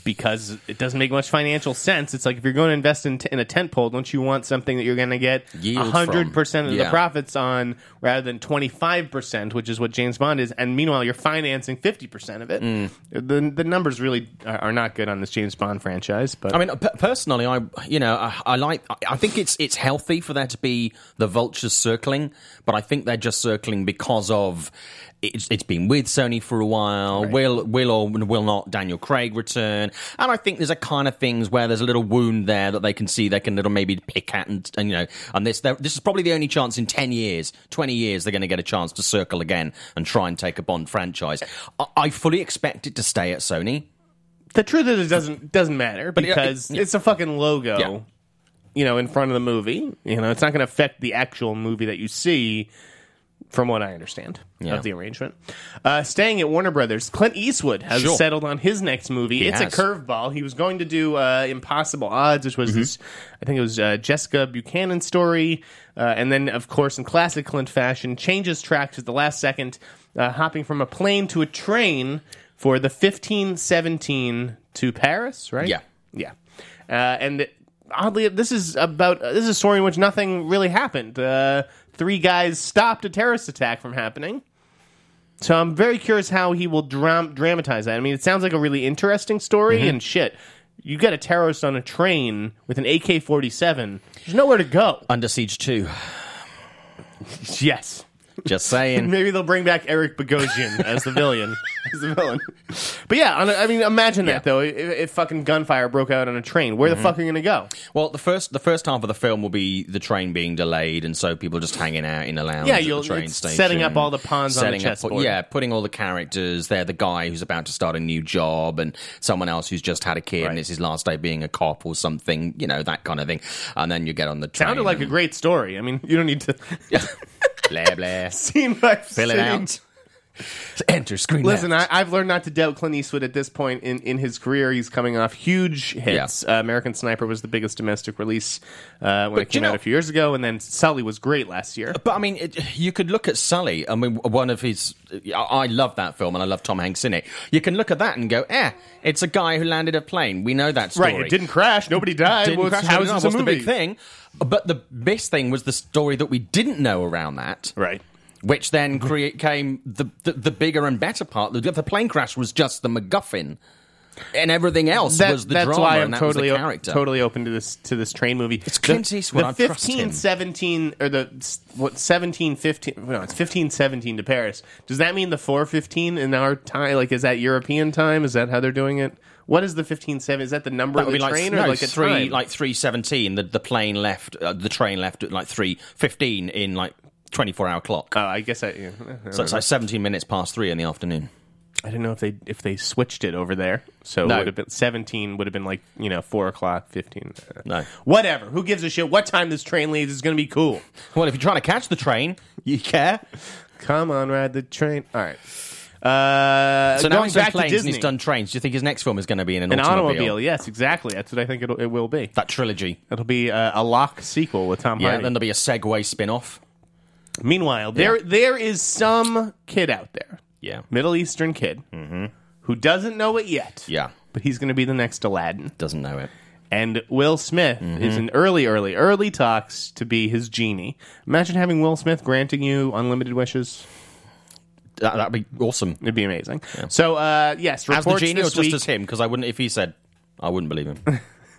because it doesn't make much financial sense. It's like if you're going to invest in, t- in a tentpole, don't you want something that you're going to get Yield one hundred percent from. of Yeah. the profits on rather than twenty-five percent, which is what James Bond is, and meanwhile you're financing fifty percent of it. Mm. The the numbers really are, are not good on this James Bond franchise. But I mean, p- personally, I you know I, I like. I think it's it's healthy for there to be the vultures circling, but I think they're just circling because of it's, it's been with Sony for a while. Right. Will will or will not Daniel Craig return? And I think there's a kind of things where there's a little wound there that they can see they can little maybe pick at, and, and you know, and this this is probably the only chance in ten years, twenty years they're going to get a chance to circle again and try and take a Bond franchise. I, I fully expect it to stay at Sony. the truth is, it doesn't doesn't matter But it- because it- it's a fucking logo, Yeah. you know, in front of the movie. You know, it's not going to affect the actual movie that you see. From what I understand Yeah. of the arrangement. Uh, staying at Warner Brothers, Clint Eastwood has Sure. settled on his next movie. He it's has. a curveball. He was going to do uh, Impossible Odds, which was Mm-hmm. this, I think it was uh, Jessica Buchanan story. Uh, and then, of course, in classic Clint fashion, changes tracks at the last second, uh, hopping from a plane to a train for the fifteen seventeen to Paris, right? Yeah. Yeah. Uh, and oddly, this is about uh, this is a story in which nothing really happened. Uh, three guys stopped a terrorist attack from happening. So I'm very curious how he will dram- dramatize that. I mean, it sounds like a really interesting story, Mm-hmm. and shit, you get a terrorist on a train with an A K forty-seven. There's nowhere to go. Under Siege two. Yes. Just saying. Maybe they'll bring back Eric Bogosian as the villain. As the villain. But yeah, on a, I mean, imagine that Yeah. though. If, if fucking gunfire broke out on a train, where the fuck are you gonna go? Well, the first the first half of the film will be the train being delayed, and so people just hanging out in a lounge Yeah, at you'll the train it's station, setting up all the pawns on the setting up- chessboard. Yeah, putting all the characters. They're the guy who's about to start a new job, and someone else who's just had a kid, Right. and it's his last day being a cop or something. You know, that kind of thing. And then you get on the train. Sounded like a and great story. I mean, you don't need to blah blah. scene by Fill it scene. out. Enter screen. Listen, left. I, I've learned not to doubt Clint Eastwood at this point in, in his career. He's coming off huge hits. Uh, American Sniper was the biggest domestic release uh, when But it came you out know- a few years ago, and then Sully was great last year. But I mean, it, you could look at Sully. I mean, one of his. I I love that film, and I love Tom Hanks in it. You can look at that and go, "Eh, it's a guy who landed a plane. We know that story. Right, it didn't crash. Nobody died. Didn't Well, crash. how No, is no, this a what's the movie? big thing?" But the best thing was the story that we didn't know around that, Right. which then create came the, the the bigger and better part. The, the plane crash was just the MacGuffin, and everything else That- was the that's drama, why I'm and that totally was the o- character. totally open to this to this train movie. It's Clint Eastwood, The I trust fifteen him. seventeen or the s- what seventeen fifteen? No, it's fifteen seventeen to Paris. Does that mean the four fifteen in our time? Like, is that European time? Is that how they're doing it? What is the fifteen seven? Is that the number That of would the be like train no, or like a three, time? like three seventeen. The the plane left. Uh, the train left at like three fifteen in like twenty four hour clock. Oh, I guess I. Yeah, So it's like seventeen minutes past three in the afternoon. I didn't know if they if they switched it over there. So No. it would have been seventeen. Would have been like you know four o'clock, fifteen. Uh, No. Whatever. Who gives a shit? What time this train leaves is going to be cool. Well, if you're trying to catch the train, you care. Come on, ride the train. All right. Uh, So now going he's done back to planes and Disney. he's done trains. Do you think his next film is going to be in an, An automobile? automobile, yes, exactly. That's what I think it'll, it will be. That trilogy. It'll be uh, a Locke sequel with Tom Yeah, Hardy. then there'll be a Segway spin-off. Meanwhile, there there is some kid out there, Yeah. Middle Eastern kid, who doesn't know it yet. Yeah. But he's going to be the next Aladdin. Doesn't know it. And Will Smith Mm-hmm. is in early, early, early talks to be his genie. Imagine having Will Smith granting you unlimited wishes. That, that'd be awesome. It'd be amazing. So, uh, yes, As reports the genie or this just week, as him? Because I wouldn't, if he said, I wouldn't believe him.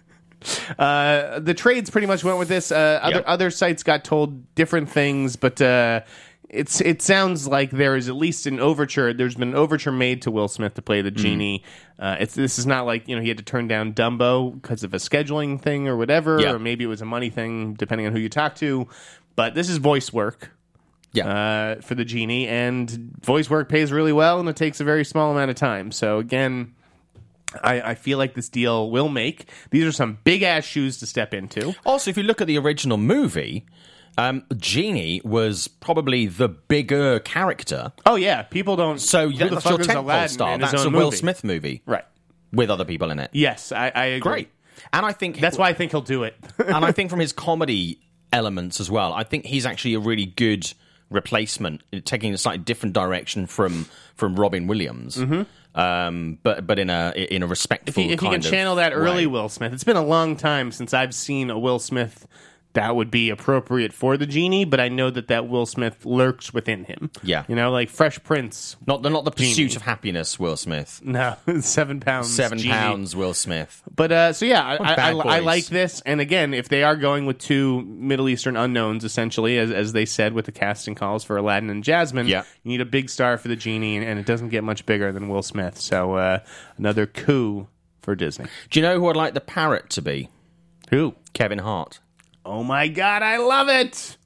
Uh, the trades pretty much went with this. Uh, other Yep. other sites got told different things, but uh, it's it sounds like there is at least an overture. There's been an overture made to Will Smith to play the genie. Uh, it's this is not like you know he had to turn down Dumbo because of a scheduling thing or whatever, Yeah. or maybe it was a money thing, depending on who you talk to. But this is voice work. Yeah. Uh, for the genie, and voice work pays really well, and it takes a very small amount of time. So again, I, I feel like this deal will make. These are some big ass shoes to step into. Also, if you look at the original movie, um, Genie was probably the bigger character. Oh yeah, people don't. So who the that's fuck your is tentpole Aladdin star. in his That's a own Will movie? Smith movie. Right. With other people in it. Yes, I, I agree. Great. And I think That's why I think he'll do it. and I think from his comedy elements as well, I think he's actually a really good replacement, taking a slightly different direction from from Robin Williams. Mm-hmm. Um, but but in a in a respectful if you, if you kind can of channel that early way. Will Smith. It's been a long time since I've seen a Will Smith that would be appropriate for the genie, but I know that that Will Smith lurks within him. Yeah. You know, like Fresh Prince. Not the not the pursuit Genie. of happiness, Will Smith. No, seven pounds. Seven genie. pounds, Will Smith. But uh, so yeah, I, I, Bad I, I Boys. like this. And again, if they are going with two Middle Eastern unknowns, essentially, as as they said with the casting calls for Aladdin and Jasmine, Yeah. you need a big star for the genie, and, and it doesn't get much bigger than Will Smith. So uh, another coup for Disney. Do you know who I'd like the parrot to be? Who? Kevin Hart. Oh my God, I love it!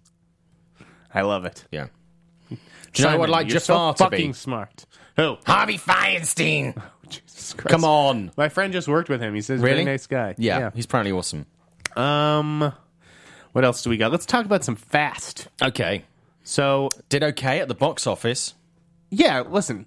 I love it. Yeah. Do you know who I'd like you're Jafar so to be? fucking smart. Who? Harvey Feinstein. Jesus Christ. Come on. My friend just worked with him. He says, Really? very nice guy. Yeah, he's apparently awesome. yeah. Um, what else do we got? Let's talk about some Fast. Okay. So, Did okay at the box office. yeah, listen.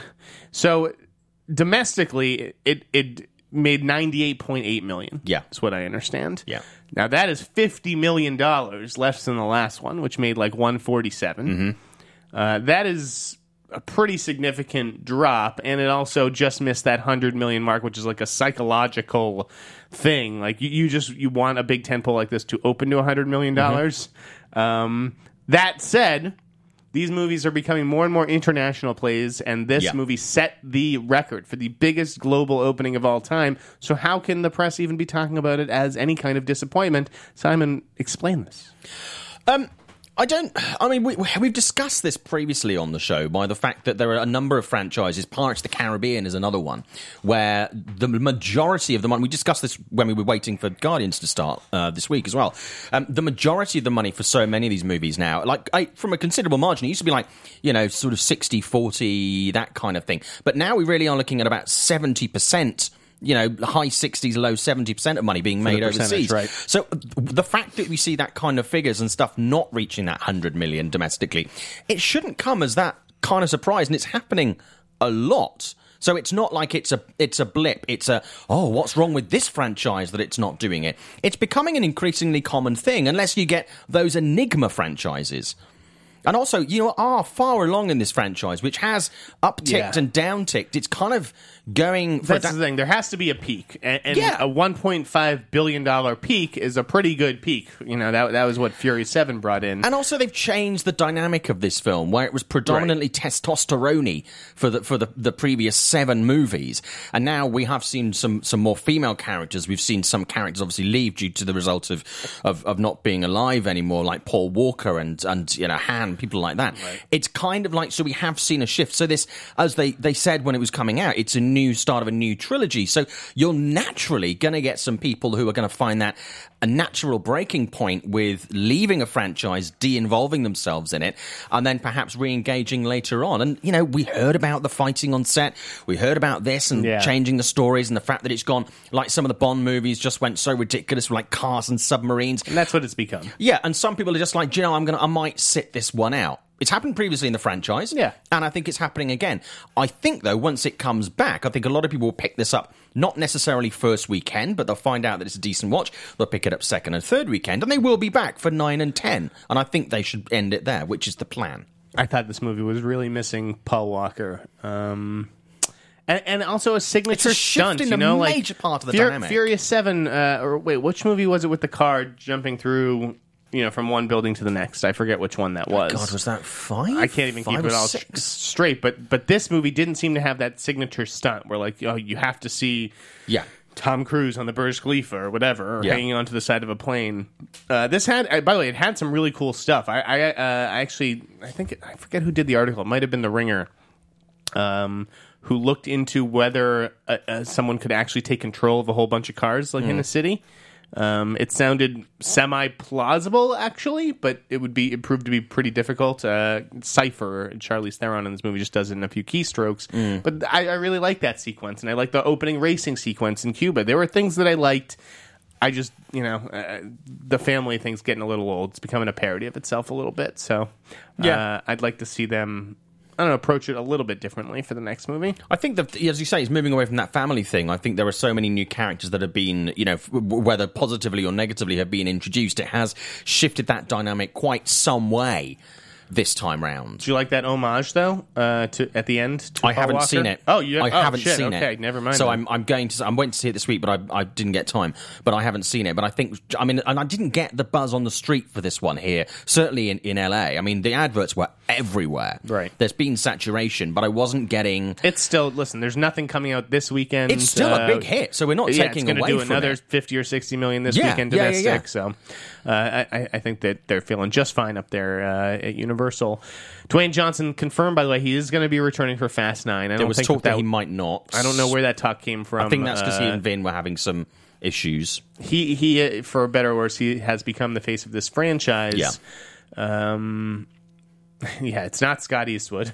So, domestically, it it made ninety-eight point eight million. Yeah. That's what I understand. Yeah. Now, that is fifty million dollars less than the last one, which made like one forty-seven. Mm-hmm. Uh, that is a pretty significant drop, and it also just missed that one hundred million mark, which is like a psychological thing. Like, you, you just you want a big tentpole like this to open to one hundred million dollars. Mm-hmm. Um, that said, these movies are becoming more and more international plays, and this Yeah. movie set the record for the biggest global opening of all time. So how can the press even be talking about it as any kind of disappointment? Simon, explain this. Um, I don't. I mean, we, we've discussed this previously on the show by the fact that there are a number of franchises. Pirates of the Caribbean is another one where the majority of the money. We discussed this when we were waiting for Guardians to start uh, this week as well. Um, the majority of the money for so many of these movies now, like I, from a considerable margin, it used to be like, you know, sort of sixty forty, that kind of thing. But now we really are looking at about seventy percent. You know, high sixties, low seventy percent of money being made the percentage, overseas. right. So the fact that we see that kind of figures and stuff not reaching that one hundred million domestically, it shouldn't come as that kind of surprise, and it's happening a lot. So it's not like it's a it's a blip. It's a, oh, what's wrong with this franchise that it's not doing it? It's becoming an increasingly common thing, unless you get those enigma franchises. And also, you are far along in this franchise, which has upticked Yeah. and downticked. It's kind of going for That's that. the thing. There has to be a peak, and, and Yeah. a one point five billion dollar peak is a pretty good peak. You know, that that was what Fury Seven brought in. And also, they've changed the dynamic of this film, where it was predominantly testosterone for the for the, the previous seven movies, and now we have seen some some more female characters. We've seen some characters obviously leave due to the result of of, of not being alive anymore, like Paul Walker and and you know Han, people like that. Right. It's kind of like, so we have seen a shift. So this, as they they said when it was coming out, it's a new start of a new trilogy. So you're naturally going to get some people who are going to find that a natural breaking point with leaving a franchise, de-involving themselves in it, and then perhaps re-engaging later on. And, you know, we heard about the fighting on set. We heard about this and Yeah. changing the stories and the fact that it's gone, like some of the Bond movies just went so ridiculous with like cars and submarines. And that's what it's become. Yeah, and some people are just like, "Do you know, I'm gonna, I might sit this one out." It's happened previously in the franchise, Yeah. and I think it's happening again. I think, though, once it comes back, I think a lot of people will pick this up, not necessarily first weekend, but they'll find out that it's a decent watch. They'll pick it up second and third weekend, and they will be back for nine and ten. And I think they should end it there, which is the plan. I thought this movie was really missing Paul Walker. Um, and, and also a signature It's a shift stunt, in you a know, like major part of the Fur- dynamic. Furious Seven, uh, or wait, which movie was it with the car jumping through, you know, from one building to the next? I forget which one that was. God, was that five? I can't even Five keep or it all six? s- straight, but but this movie didn't seem to have that signature stunt where, like, oh, you have to see Yeah. Tom Cruise on the Burj Khalifa or whatever, or Yeah. hanging onto the side of a plane. Uh, this had, uh, by the way, it had some really cool stuff. I, I, uh, I actually, I think, I forget who did the article. It might have been The Ringer, um, who looked into whether uh, uh, someone could actually take control of a whole bunch of cars, like in a city. Um, it sounded semi-plausible, actually, but it would be it proved to be pretty difficult. Uh, Cypher, Charlize Theron in this movie, just does it in a few keystrokes. But I, I really like that sequence, and I like the opening racing sequence in Cuba. There were things that I liked. I just, you know, uh, the family thing's getting a little old. It's becoming a parody of itself a little bit. So, Yeah. uh, I'd like to see them, I don't know, approach it a little bit differently for the next movie. I think that, as you say, it's moving away from that family thing. I think there are so many new characters that have been, you know, f- whether positively or negatively, have been introduced. It has shifted that dynamic quite some way. this time round. Do you like that homage though? Uh, to at the end, to I Paul haven't Walker? seen it. Oh, you I oh, haven't shit. seen okay, it. Okay, never mind. So then. I'm I'm going to. I went to see it this week, but I I didn't get time. But I haven't seen it. But I think I mean, and I didn't get the buzz on the street for this one here. Certainly in, in L A. I mean, the adverts were everywhere. Right. There's been saturation, but I wasn't getting. It's still listen. There's nothing coming out this weekend. It's still uh, a big hit, so we're not yeah, taking it's gonna away do from another it. fifty or sixty million this Yeah, weekend yeah, domestic. yeah, yeah. So uh, I, I think that they're feeling just fine up there uh, at Universal. Dwayne Johnson confirmed, by the way, he is going to be returning for Fast Nine. I There don't was think talk that, that he might not. I don't know where that talk came from. I think that's because uh, he and Vin were having some issues. he he uh, for better or worse, he has become the face of this franchise. Yeah. Um, yeah, it's not Scott Eastwood.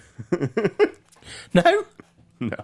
No. No.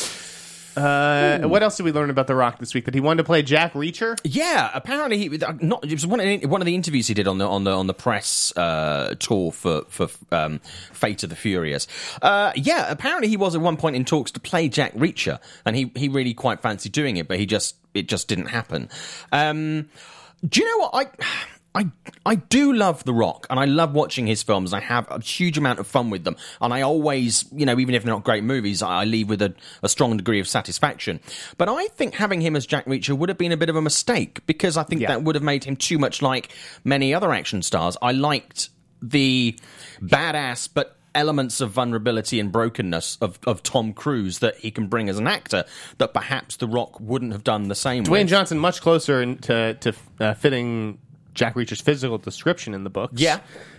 Uh, what else did we learn about The Rock this week? That he wanted to play Jack Reacher? Yeah, apparently he not. It was one of the, one of the interviews he did on the on the on the press uh, tour for for um, Fate of the Furious. Uh, yeah, apparently he was at one point in talks to play Jack Reacher, and he he really quite fancied doing it, but he just it just didn't happen. Um, do you know what I? I I do love The Rock, and I love watching his films. I have a huge amount of fun with them, and I always, you know, even if they're not great movies, I leave with a, a strong degree of satisfaction. But I think having him as Jack Reacher would have been a bit of a mistake, because I think Yeah. that would have made him too much like many other action stars. I liked the badass but elements of vulnerability and brokenness of, of Tom Cruise that he can bring as an actor that perhaps The Rock wouldn't have done the same Dwayne with. Johnson much closer in- to to uh, fitting Jack Reacher's physical description in the books. Yeah.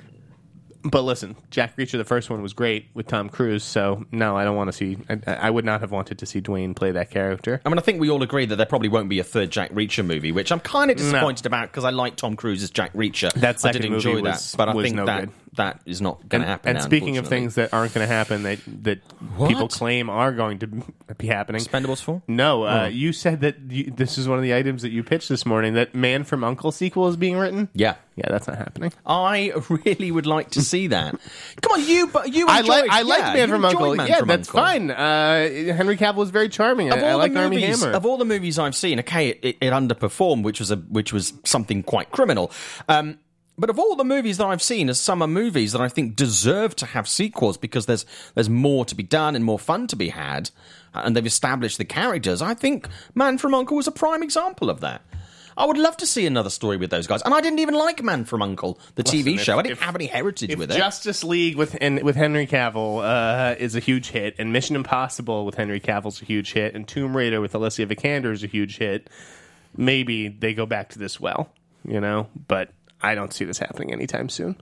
But listen, Jack Reacher, the first one, was great with Tom Cruise, so no, I don't want to see... I, I would not have wanted to see Dwayne play that character. I mean, I think we all agree that there probably won't be a third Jack Reacher movie, which I'm kind of disappointed about because I like Tom Cruise as Jack Reacher. That I second did movie enjoy was- that, but I was think no that good. that is not going And, to happen. and now, speaking of unfortunately. things that aren't going to happen, that that What? people claim are going to be happening... Expendables four? No, uh, Oh. you said that you, this is one of the items that you pitched this morning, that Man from U N C L E sequel is being written? Yeah. Yeah, that's not happening. I really would like to see that. Come on, you, but you. I enjoyed, like I yeah, like Man you from enjoyed Uncle. Man Yeah, from that's Uncle. fine. Uh, Henry Cavill is very charming. I, Of all I the like Armie movies, Hammer. of all the movies I've seen, okay, it, it, it underperformed, which was a which was something quite criminal. Um, but of all the movies that I've seen as summer movies that I think deserve to have sequels because there's there's more to be done and more fun to be had, and they've established the characters, I think Man from Uncle was a prime example of that. I would love to see another story with those guys. And I didn't even like Man from Uncle, the T V Listen, if- show. I didn't if- have any heritage if with it. Justice League with and with Henry Cavill uh, is a huge hit, and Mission Impossible with Henry Cavill's a huge hit, and Tomb Raider with Alicia Vikander is a huge hit, maybe they go back to this well, you know? But I don't see this happening anytime soon.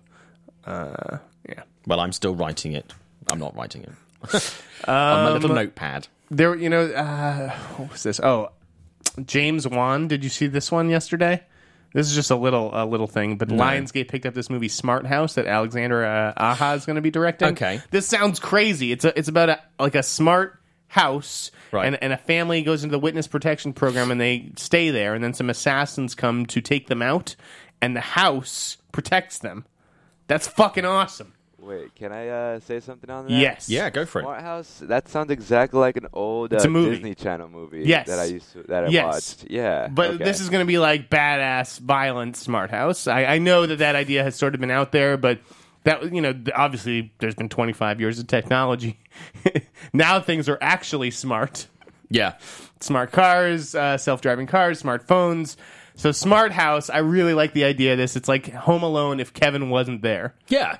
Uh, yeah. Well, I'm still writing it. I'm not writing it. On my little Um, notepad. There, you know, uh, what was this? Oh, James Wan. Did you see this one yesterday? This is just a little, a little thing, but Lionsgate picked up this movie Smart House that Alexander uh, Aja is going to be directing. Okay. This sounds crazy. It's a, it's about a like a smart house, Right. and and a family goes into the witness protection program, and they stay there, and then some assassins come to take them out, and the house protects them. That's fucking awesome. Wait, can I uh, say something on that? Yes. Yeah, go for it. Smart House. That sounds exactly like an old uh, It's a movie. Disney Channel movie. Yes. That I used to that I Yes. watched. Yeah. But okay. this is going to be like badass, violent Smart House. I, I know that that idea has sort of been out there, but that you know, th- obviously, there's been twenty-five years of technology. Now things are actually smart. Yeah. Smart cars, uh, self-driving cars, smartphones. So Smart House, I really like the idea of this. It's like Home Alone if Kevin wasn't there. Yeah.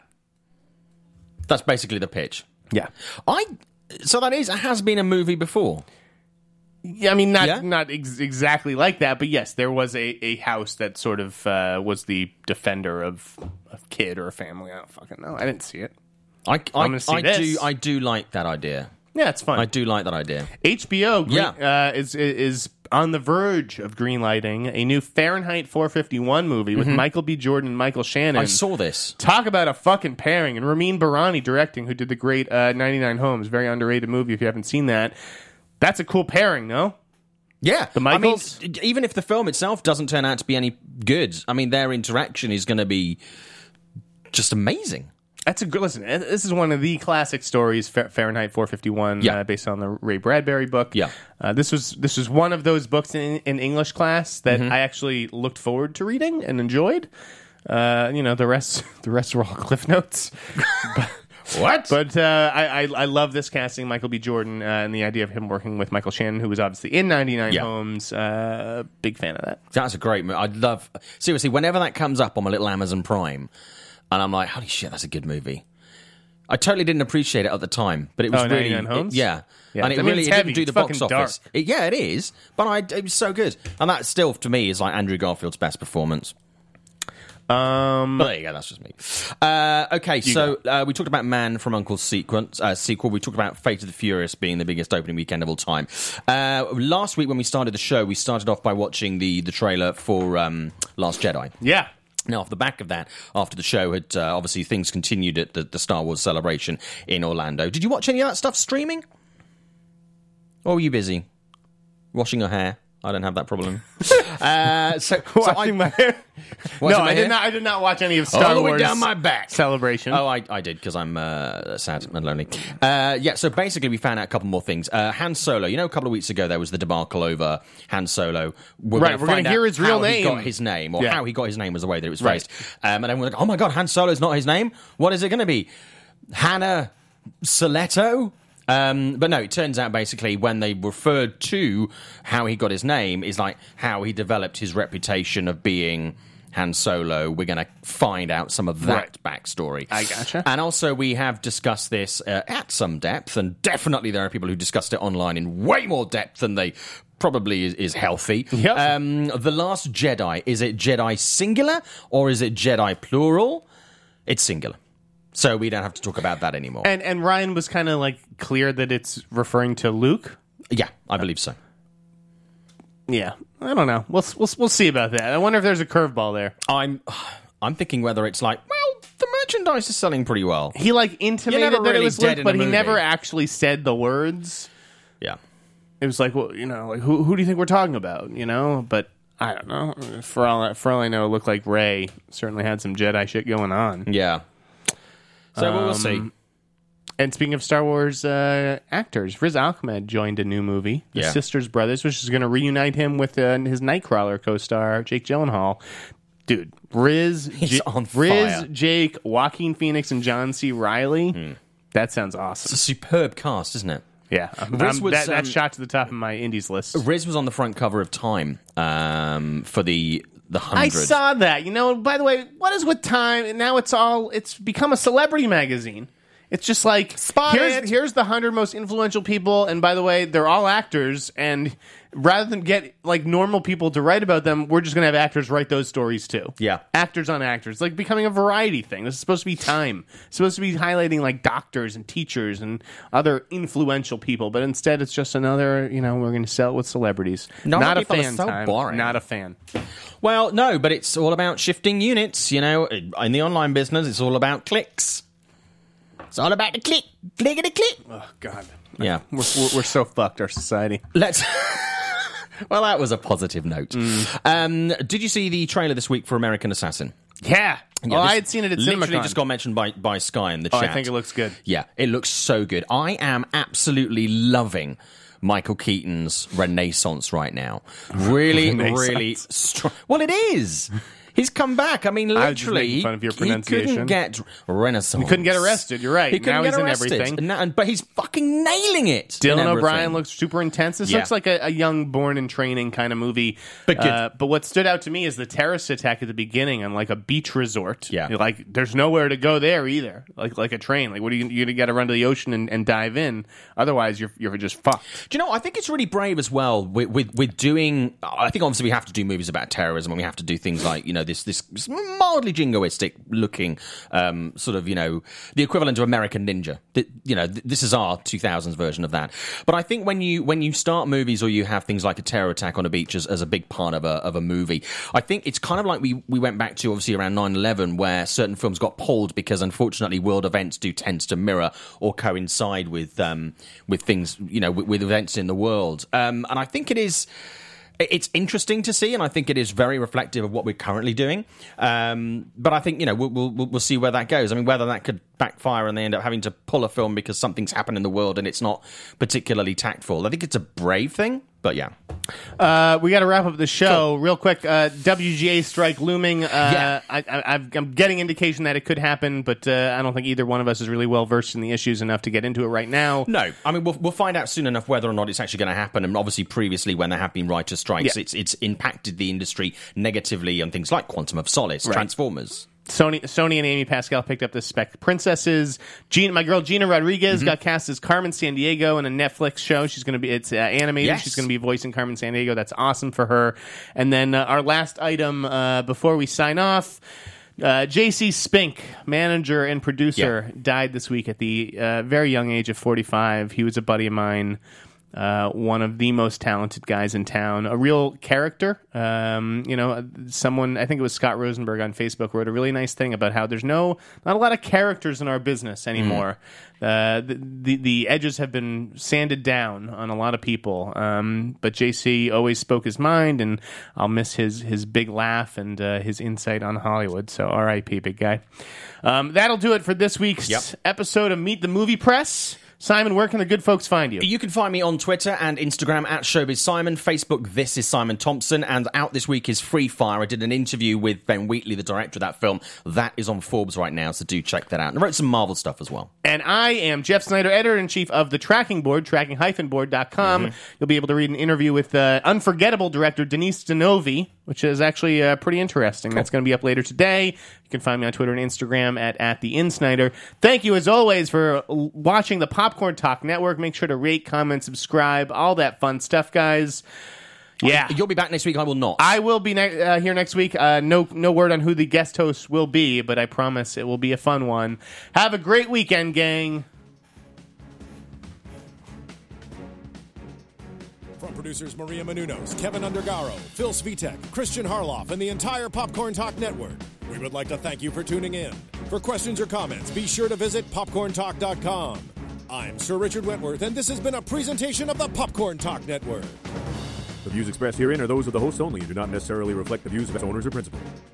That's basically the pitch. Yeah. I so that is it has been a movie before. Yeah, I mean, not Yeah? not ex- exactly like that, but yes, there was a, a house that sort of uh, was the defender of a kid or a family. I don't fucking know. I didn't see it. I I, gonna see I this. do I do like that idea. Yeah, it's fun. I do like that idea. H B O green, Yeah. uh, is is on the verge of greenlighting a new Fahrenheit four fifty-one movie with Michael B. Jordan and Michael Shannon. I saw this. Talk about a fucking pairing. And Ramin Barani directing, who did the great uh, ninety-nine Homes. Very underrated movie if you haven't seen that. That's a cool pairing, no? Yeah, The Michaels? I mean, even if the film itself doesn't turn out to be any good, I mean, their interaction is going to be just amazing. That's a good listen. This is one of the classic stories, Fa- Fahrenheit four fifty-one, Yeah. uh, based on the Ray Bradbury book. Yeah. uh, this was this was one of those books in, in English class that Mm-hmm. I actually looked forward to reading and enjoyed. Uh, you know, the rest the rest are all cliff notes. but, What? But uh, I, I I love this casting, Michael B. Jordan, uh, and the idea of him working with Michael Shannon, who was obviously in ninety-nine Yeah. Homes. Uh, big fan of that. That's a great movie. I love seriously whenever that comes up on my little Amazon Prime, and I'm like, holy shit, that's a good movie. I totally didn't appreciate it at the time, but it was Oh, really ninety-nine Homes? it- yeah. Yeah, And it I mean, really it's it heavy. didn't do It's the box fucking office. dark. It- yeah, it is, but I, it was so good, and that still to me is like Andrew Garfield's best performance. Um, But there you go, that's just me. Uh, okay, so uh, we talked about Man from Uncle sequence, uh, sequel. We talked about Fate of the Furious being the biggest opening weekend of all time. Uh, last week when we started the show, we started off by watching the, the trailer for um, Last Jedi. yeah. Now, off the back of that, after the show had, uh, obviously things continued at the, the Star Wars celebration in Orlando. Did you watch any of that stuff streaming? Or were you busy? Washing your hair? I don't have that problem. uh, so, so Watching I, my hair. No, Watching my I hair? did not. I did not watch any of Star all the way Wars down my back. celebration. Oh, I, I did, because I'm uh, sad and lonely. Uh, yeah, so basically we found out a couple more things. Uh, Han Solo, you know, a couple of weeks ago there was the debacle over Han Solo. We're Right, gonna we're gonna find hear out his real how he name. got his name, or Yeah. how he got his name was the way that it was Right. phrased. Um, and then we're like, oh my god, Han Solo's not his name? What is it going to be? Hannah Soletto? Um, but no, it turns out basically when they referred to how he got his name is like how he developed his reputation of being Han Solo. We're going to find out some of that Right. backstory. I gotcha. And also we have discussed this uh, at some depth, and definitely there are people who discussed it online in way more depth than they probably is, is healthy. Yep. Um, The Last Jedi, is it Jedi singular or is it Jedi plural? It's singular. So we don't have to talk about that anymore. And and Ryan was kind of like clear that it's referring to Luke. Yeah, I believe so. Yeah, I don't know. We'll we'll we'll see about that. I wonder if there's a curveball there. I'm I'm thinking whether it's like, well, the merchandise is selling pretty well. He like intimated never that it really was dead Luke, in but the he movie. never actually said the words. Yeah. It was like, well, you know, like who who do you think we're talking about? You know, but I don't know. For all for all I know, it looked like Rey certainly had some Jedi shit going on. Yeah. So we'll Um, see. And speaking of Star Wars uh, actors, Riz Ahmed joined a new movie, The Yeah. Sisters Brothers, which is going to reunite him with uh, his Nightcrawler co-star Jake Gyllenhaal. Dude, Riz, He's J- on Riz, fire. Jake, Joaquin Phoenix, and John C. Reilly. That sounds awesome. It's a superb cast, isn't it? Yeah, I'm, Riz I'm- was, that, that um, shot to the top of my indies list. Riz was on the front cover of Time um, for the the I hundred. saw that. You know, by the way, what is with Time? Now it's all, it's become a celebrity magazine. It's just like, here's, it. here's the hundred most influential people, and by the way, they're all actors, and rather than get like normal people to write about them, we're just going to have actors write those stories too. Yeah. Actors on actors. Like becoming a variety thing. This is supposed to be Time. It's supposed to be highlighting like doctors and teachers and other influential people, but instead it's just another, you know, we're going to sell it with celebrities. Normal Not a people are fan, so Time. boring. Not a fan. Well, no, but it's all about shifting units. You know, in the online business, it's all about clicks. It's all about the click, clickety click. Oh, God. Yeah. We're, we're, we're so fucked, our society. Let's. Well, that was a positive note. Um, did you see the trailer this week for American Assassin? Yeah. Yeah, well, this I had seen it at literally CinemaCon. just got mentioned by, by Sky in the Oh, chat. I think it looks good. Yeah, it looks so good. I am absolutely loving Michael Keaton's Renaissance right now. Really, Renaissance. really strong. Well, it is. He's come back. I mean, I was just literally, making fun of your he pronunciation. couldn't get Renaissance. He couldn't get arrested. You're right. He couldn't Now get he's in arrested. everything. And now- and- but he's fucking nailing it. in Dylan everything. O'Brien looks super intense. This Yeah. looks like a, a young Born in Training kind of movie. But good. Uh, but what stood out to me is the terrorist attack at the beginning on like a beach resort. Yeah. You're like there's nowhere to go there either. Like like a train. Like what are you you got to run to the ocean and, and dive in? Otherwise you're you're just fucked. Do you know? I think it's really brave as well. With, with with doing, I think obviously we have to do movies about terrorism, and we have to do things like you know this this mildly jingoistic looking, um, sort of you know the equivalent of American Ninja. Th- You know, th- this is our two thousands version of that. But I think when you when you start movies or you have things like a terror attack on a beach as, as a big part of a of a movie, I think it's kind of like we we went back to obviously around nine eleven where certain films got pulled because unfortunately world events do tend to mirror or coincide with um, with things you know with, with events in the world. Um, and I think it is. It's interesting to see, and I think it is very reflective of what we're currently doing. Um, but I think you know we'll, we'll we'll see where that goes. I mean, whether that could backfire and they end up having to pull a film because something's happened in the world and it's not particularly tactful. I think it's a brave thing, But yeah. Uh, we got to wrap up the show real quick. Uh, W G A strike looming. Uh, Yeah. I, I, I've, I'm getting indication that it could happen, but uh, I don't think either one of us is really well versed in the issues enough to get into it right now. No, I mean we'll we'll find out soon enough whether or not it's actually going to happen. And obviously, previously when there have been writer strikes, Yeah. it's it's impacted the industry negatively on things like Quantum of Solace, Right. Transformers. Sony, Sony and Amy Pascal picked up the Spec Princesses. Gina, my girl Gina Rodriguez Mm-hmm. got cast as Carmen Sandiego in a Netflix show. She's going to be it's uh, animated. Yes. She's going to be voicing Carmen Sandiego. That's awesome for her. And then uh, our last item uh, before we sign off. Uh, J C Spink, manager and producer, Yeah. died this week at the uh, very young age of forty-five. He was a buddy of mine. Uh, one of the most talented guys in town, a real character. Um, you know, someone, I think it was Scott Rosenberg on Facebook, wrote a really nice thing about how there's no, not a lot of characters in our business anymore. Mm. Uh, the, the the edges have been sanded down on a lot of people. Um, but J C always spoke his mind, and I'll miss his his big laugh and uh, his insight on Hollywood. So R I P, big guy. Um, that'll do it for this week's Yep. episode of Meet the Movie Press. Simon, where can the good folks find you? You can find me on Twitter and Instagram at Showbiz Simon, Facebook, This is Simon Thompson, and out this week is Free Fire. I did an interview with Ben Wheatley, the director of that film. That is on Forbes right now, so do check that out. And I wrote some Marvel stuff as well. And I am Jeff Snyder, editor-in-chief of The Tracking Board, tracking dash board dot com. Mm-hmm. You'll be able to read an interview with uh, unforgettable director Denise Denovi, which is actually uh, pretty interesting. That's going to be up later today. You can find me on Twitter and Instagram at, at the InSnyder. Thank you, as always, for l- watching the Popcorn Talk Network. Make sure to rate, comment, subscribe, all that fun stuff, guys. Yeah. You'll be back next week, I will not. I will be ne- uh, here next week. Uh, no, no word on who the guest host will be, but I promise it will be a fun one. Have a great weekend, gang. From producers Maria Menounos, Kevin Undergaro, Phil Svitek, Christian Harloff, and the entire Popcorn Talk Network, we would like to thank you for tuning in. For questions or comments, be sure to visit popcorn talk dot com. I'm Sir Richard Wentworth, and this has been a presentation of the Popcorn Talk Network. The views expressed herein are those of the hosts only and do not necessarily reflect the views of its owners or principals.